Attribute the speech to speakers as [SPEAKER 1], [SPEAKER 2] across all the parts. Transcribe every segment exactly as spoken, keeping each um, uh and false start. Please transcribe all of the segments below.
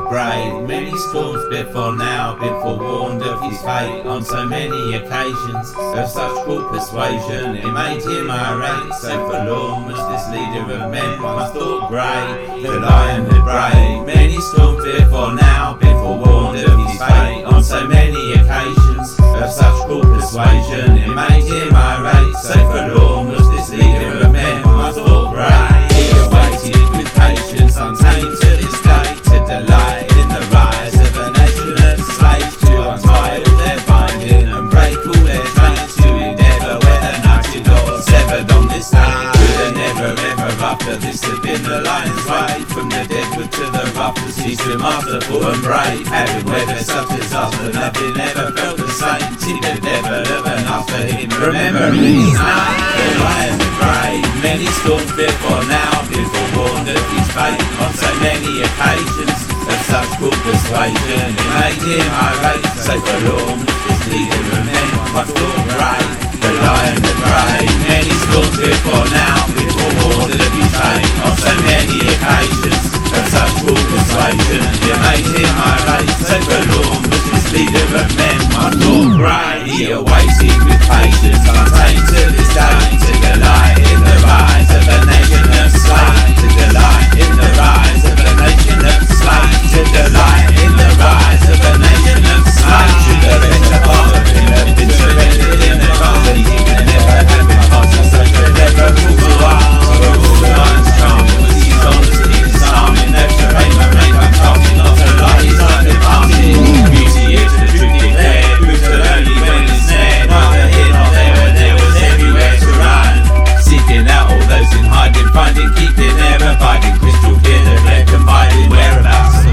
[SPEAKER 1] brave many storms before now, been forewarned of his fate on so many occasions of such cruel persuasion. It made him irate, so forlorn was this leader of men, once thought grey, the lion had braved many storms before now, been forewarned of his fate on so many occasions of such cruel persuasion. It made him irate, so forlorn was this leader of men, once thought grey. He awaited with patience, untamed to this day, to delight in the rise of a nation of slaves, to untie all their binding and break all their chains, to endeavour whether knotted or severed on this day. Could have never ever after this have been the lion's way, from the deadwood to the rough, the seas were masterful and brave, having weathered such disaster, nothing ever felt the same. See the devil of an after him, remember his name, the lion the brave. Many storms before now, been forewarned of his fate on so many occasions of such cruel persuasion. It made him irate, so forlorn was this leader of men, once thought brave, the lion the brave. Many storms before now, been forewarned of his fate on so many occasions of such cruel persuasion. It made him irate, so forlorn was this leader of men, once thought brave. He awaited with patience, untamed to this day, to delight in the rise of a nation of slaves, to delight in the rise of a nation of slaves, to delight in the rise of a nation of slaves. Should have been a part of him, have been surrendered in advance, he could never have been possible, so could never rule the world. For all the lion's charm, it was his honesty, disarming, no terrain, no make I'm talking, not a lie, his life departed. Beauty is the truth declared, brutal only when it's there, neither here nor there, when there was everywhere to run. Seeking out all those in hiding, finding, keeping there, abiding, crystal clear that they're confiding whereabouts of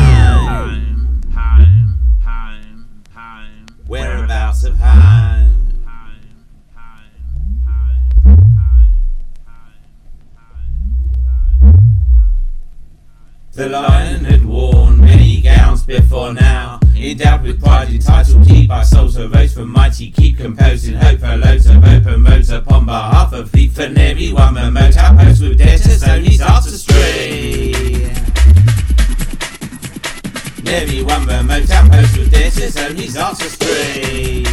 [SPEAKER 1] home, home, home, home, whereabouts of home. The lion had worn many gowns before now, endowed with pride, entitled keep our souls arose from mighty, keep composing hope for loads of open roads upon behalf of the for nary one remote outpost with debtors only starts astray. Nary one remote outpost with debtors only starts astray.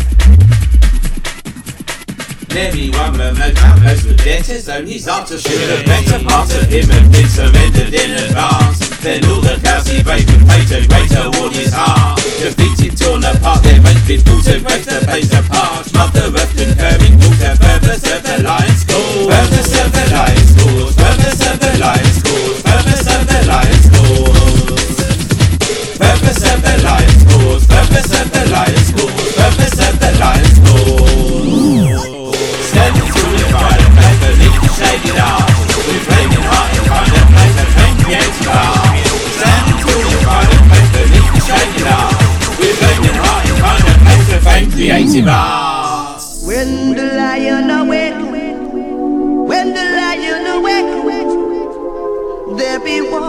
[SPEAKER 1] Nary one remote outpost with debtors only starts astray. The better part of him had been surrendered in advance, then all the cows he braved would pay to greater war his heart. Defeated, torn apart, their ranks been pulled to break the blaze apart. Mother Earth concurring, called the purpose of the lion's cause. Purpose of the lion's cause. Purpose of the lion's cause. Purpose of the lion's cause. Purpose of the lion's cause. Purpose of the lion's cause. Purpose of the lion's cause. Standing through the pride of faith beneath the shaded arch, with flaming heart and kind of place of flame created art. Standing through the pride of faith beneath the shaded arch, with flaming heart and kind of place of flame creative art.
[SPEAKER 2] When the lion awake, when the lion awake, there be war,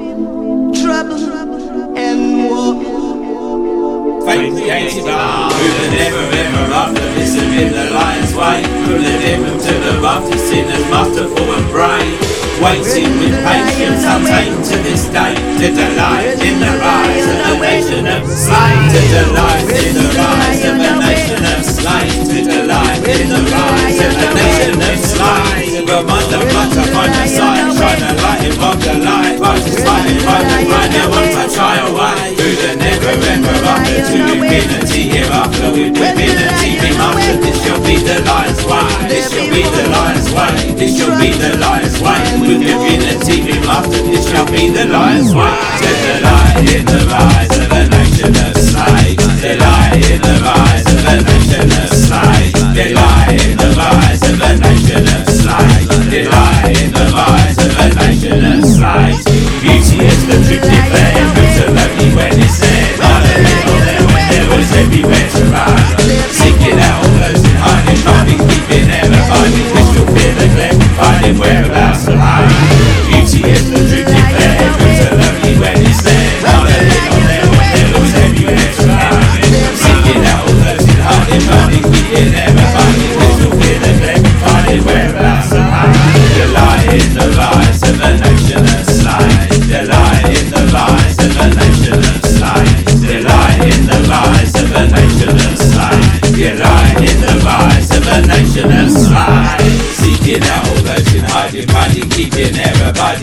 [SPEAKER 2] trouble and war.
[SPEAKER 1] Fame creative art. Through the never ever after, this has been the lion's way. From the devil to the rough, he's seen as masterful and brave, waiting with patience, untamed to this day, to delight in the rise of a nation of slaves, to delight in the rise of a nation of slaves, to delight in the rise of a nation of slaves. Remind the blood to find the sight, shine a light in what the light, righteous fighting by the grind, now one to shy away. Through the never ever after, to infinity hereafter, with divinity be mastered. This shall be the lion's way, this shall be the lion's way, this shall be the lion's way. With divinity be mastered, this shall be the lion's way. To delight in the rise of a nation of slaves, delight in the rise of a nation of slaves, delight in the rise of a nation of slaves, delight in the rise of a nation of slaves. Beauty is the truth declared, brutal only when it's there, neither here nor there, when there was everywhere to run. Seeking out all those in hiding, finding, keeping there, abiding, crystal clear the glare, finding whereabouts of home. Beauty is the truth declared, brutal only when it's there, neither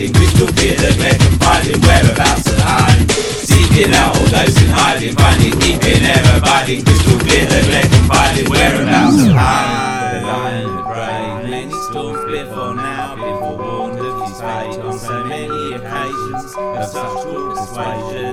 [SPEAKER 1] hiding, crystal clear the glare confiding whereabouts at home. Seeking out all those in hiding, finding, keeping ever abiding, crystal clear the glare confiding whereabouts at home. The lion, the brave, many storms before now, been forewarned of his fate on so many occasions of such cruel persuasion.